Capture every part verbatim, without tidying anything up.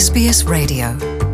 Ес Би Ес Radio.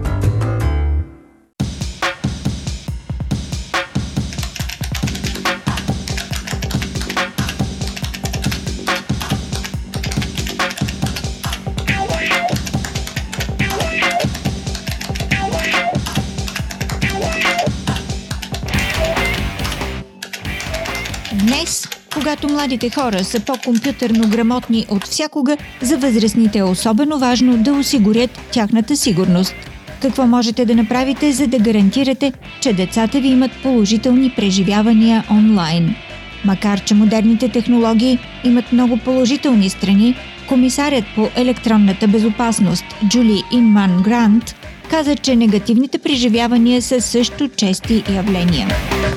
Днес, когато младите хора са по-компютърно грамотни от всякога, за възрастните е особено важно да осигурят тяхната сигурност. Какво можете да направите, за да гарантирате, че децата ви имат положителни преживявания онлайн? Макар че модерните технологии имат много положителни страни, комисарят по електронната безопасност Джули Инман Грант каза, че негативните преживявания са също чести явления.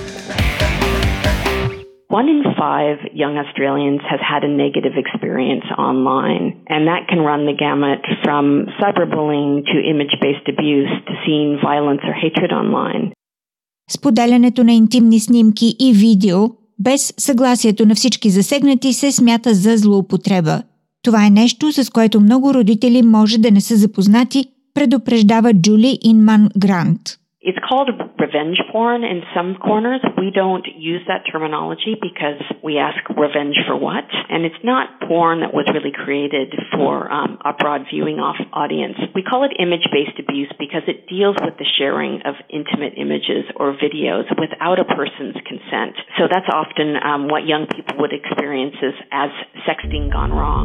One in five young Australians has had a negative experience online, and that can run the gamut from cyberbullying to image-based abuse to seeing violence or hatred online. Споделянето на интимни снимки и видео без съгласието на всички засегнати се смята за злоупотреба. Това е нещо, с което много родители може да не са запознати, предупреждава Джули Инман Грант. It's called revenge porn in some corners. We don't use that terminology because we ask revenge for what? And it's not porn that was really created for um, a broad viewing audience. We call it image-based abuse because it deals with the sharing of intimate images or videos without a person's consent. So that's often um, what young people would experience as, as sexting gone wrong.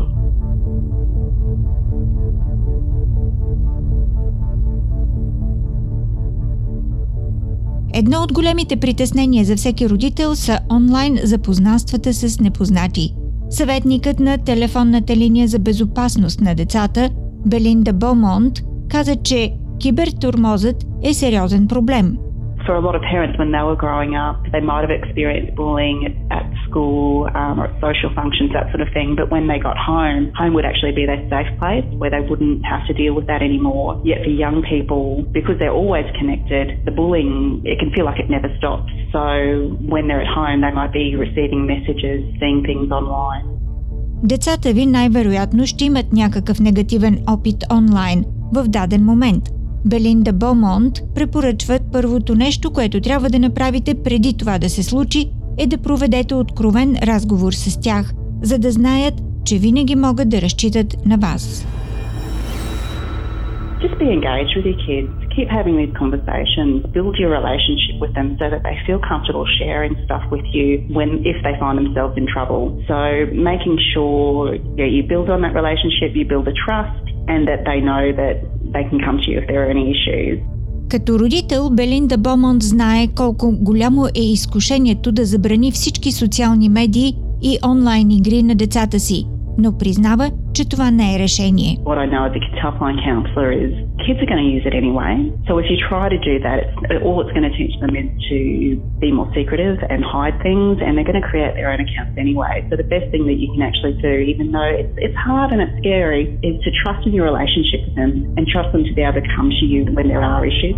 Едно от големите притеснения за всеки родител са онлайн запознанствата с непознати. Съветникът на телефонната линия за безопасност на децата Белинда Бомонт каза, че кибертурмозът е сериозен проблем. For a lot of parents, when they were growing up, they might have experienced bullying at school um, or at social functions, that sort of thing. But when they got home, home would actually be their safe place where they wouldn't have to deal with that anymore. Yet for young people, because they're always connected, the bullying, it can feel like it never stops. So when they're at home, they might be receiving messages, seeing things online. Децата ви най-вероятно ще имат някакъв негативен опит онлайн в даден момент. Белинда Бомонт препоръчват първото нещо, което трябва да направите преди това да се случи, е да проведете откровен разговор с тях, за да знаят, че винаги могат да разчитат на вас. Just be engaged with your kids. Keep having these conversations. Build your relationship with them so that they feel comfortable sharing stuff with you when if they find themselves in trouble. So making sure yeah, you build on that relationship, you build a trust, and that they know that they can come to you if there are any issues. Като родител, Белинда Бомонт знае колко голямо е изкушението да забрани всички социални медии и онлайн игри на децата си, но признава, че това не е решение. What I know as a kids helpline counsellor is kids are going to use it anyway. So if you try to do that, it's, all it's going to teach them is to be more secretive and hide things, and they're going to create their own accounts anyway. So the best thing that you can actually do, even though it's, it's hard and it's scary, is to trust in your relationship with them and trust them to be able to come to you when there are issues.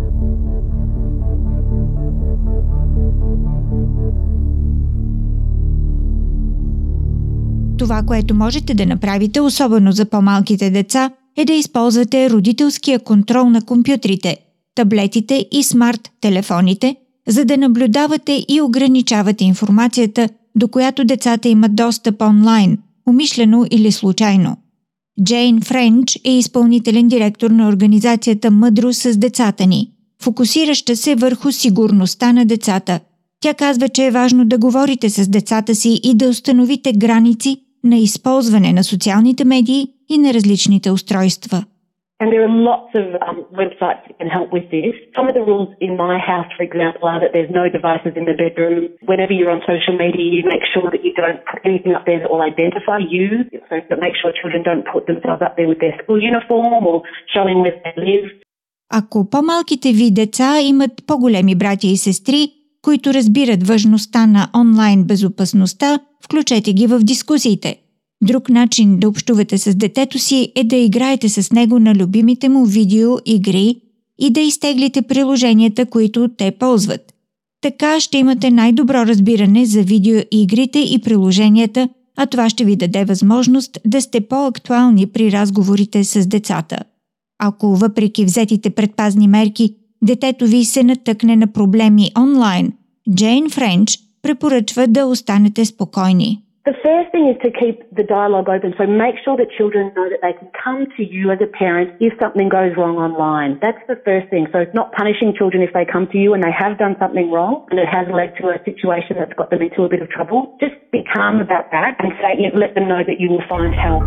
Това, което можете да направите, особено за по-малките деца, е да използвате родителския контрол на компютрите, таблетите и смарт-телефоните, за да наблюдавате и ограничавате информацията, до която децата имат достъп онлайн, умишлено или случайно. Джейн Френч е изпълнителен директор на организацията Мъдро с децата ни, фокусираща се върху сигурността на децата. Тя казва, че е важно да говорите с децата си и да установите граници на използване на социалните медии и на различните устройства. And there are lots of um, websites that can help with this. Some of the rules in my house, for example, are that there's no devices in the bedroom. Whenever you're on social media, you make sure that you don't put anything up there that will identify you. So make sure children don't put themselves up there with their school uniform or showing where they live. Ако по-малките ви деца имат по-големи братя и сестри, които разбират важността на онлайн безопасността, включете ги в дискусиите. Друг начин да общувате с детето си е да играете с него на любимите му видеоигри и да изтеглите приложенията, които те ползват. Така ще имате най-добро разбиране за видеоигрите и приложенията, а това ще ви даде възможност да сте по-актуални при разговорите с децата. Ако въпреки взетите предпазни мерки, детето ви се натъкне на проблеми онлайн, Джейн Френч препоръчва да останете спокойни. The first thing is to keep the dialogue open. So make sure that children know that they can come to you as a parent if something goes wrong online. That's the first thing. So not punishing children if they come to you and they have done something wrong and it has led to a situation that's got them into a bit of trouble. Just be calm about that and say, let them know that you will find help.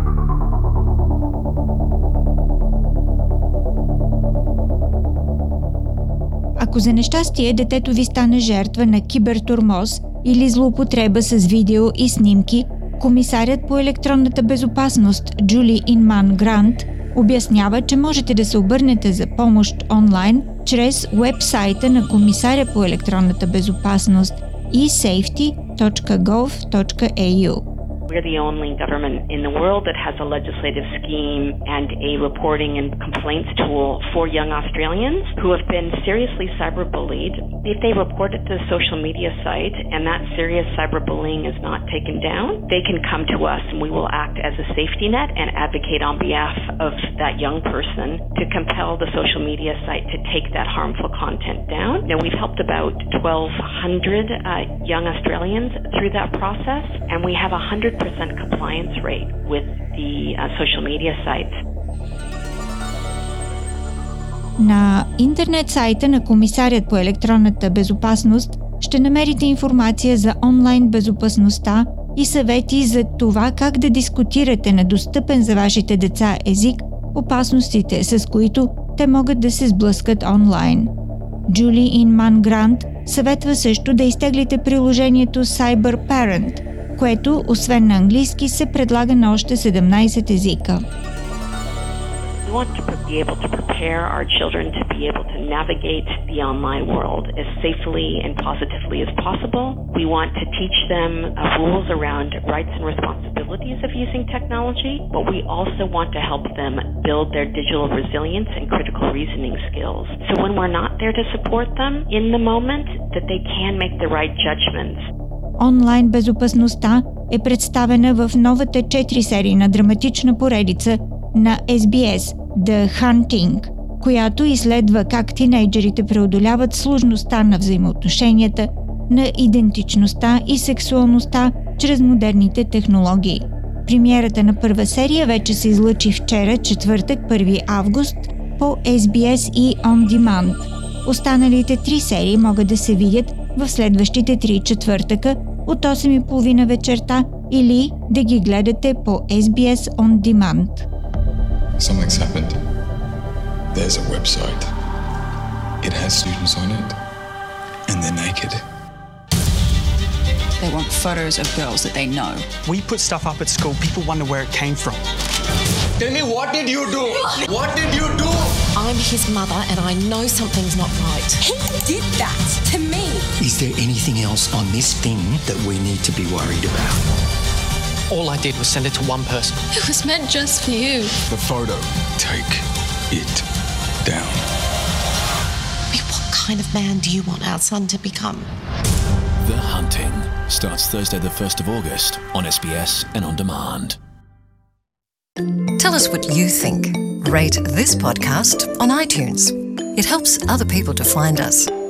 Ако за нещастие детето ви стане жертва на кибертурмоз или злоупотреба с видео и снимки, комисарят по електронната безопасност Джули Инман Грант обяснява, че можете да се обърнете за помощ онлайн чрез уебсайта на комисаря по електронната безопасност и сейфти точка гов точка ей ю. We're the only government in the world that has a legislative scheme and a reporting and complaints tool for young Australians who have been seriously cyberbullied. If they report it to the social media site and that serious cyberbullying is not taken down, they can come to us and we will act as a safety net and advocate on behalf of that young person to compel the social media site to take that harmful content down. Now, we've helped about twelve hundred uh, young Australians through that process, and we have a one hundred percent compliance rate with the uh, social media sites. На интернет сайта на комисарят по електронната безопасност ще намерите информация за онлайн безопасността и съвети за това как да дискутирате на достъпен за вашите деца език опасностите, с които те могат да се сблъскат онлайн. Джули Инман Грант съветва също да изтеглите приложението Cyber Parent, което, освен на английски, се предлага на още седемнайсет езика. We want to be able to prepare our children to be able to navigate the online world as safely and positively as possible. We want to teach them uh, rules around rights and responsibilities of using technology, but we also want to help them build their digital resilience and critical reasoning skills. So when we're not there to support them in the moment, that they can make the right judgments. Онлайн безопасността е представена в новата четири серии на драматична поредица на Ес Би Ес The Hunting, която изследва как тинейджерите преодоляват сложността на взаимоотношенията, на идентичността и сексуалността чрез модерните технологии. Премиерата на първа серия вече се излъчи вчера, четвъртък, първи август, по Ес Би Ес и On Demand. Останалите три серии могат да се видят в следващите три четвъртъка от осем и половина вечерта или да ги гледате по Ес Би Ес On Demand. Something's happened. There's a website. It has students on it, and they're naked. They want photos of girls that they know. We put stuff up at school, people wonder where it came from. Tell me, what did you do? What did you do? I'm his mother and I know something's not right. He did that to me. Is there anything else on this thing that we need to be worried about? All I did was send it to one person. It was meant just for you. The photo. Take it down. What kind of man do you want our son to become? The Hunting starts Thursday the first of August on S B S and On Demand. Tell us what you think. Rate this podcast on iTunes. It helps other people to find us.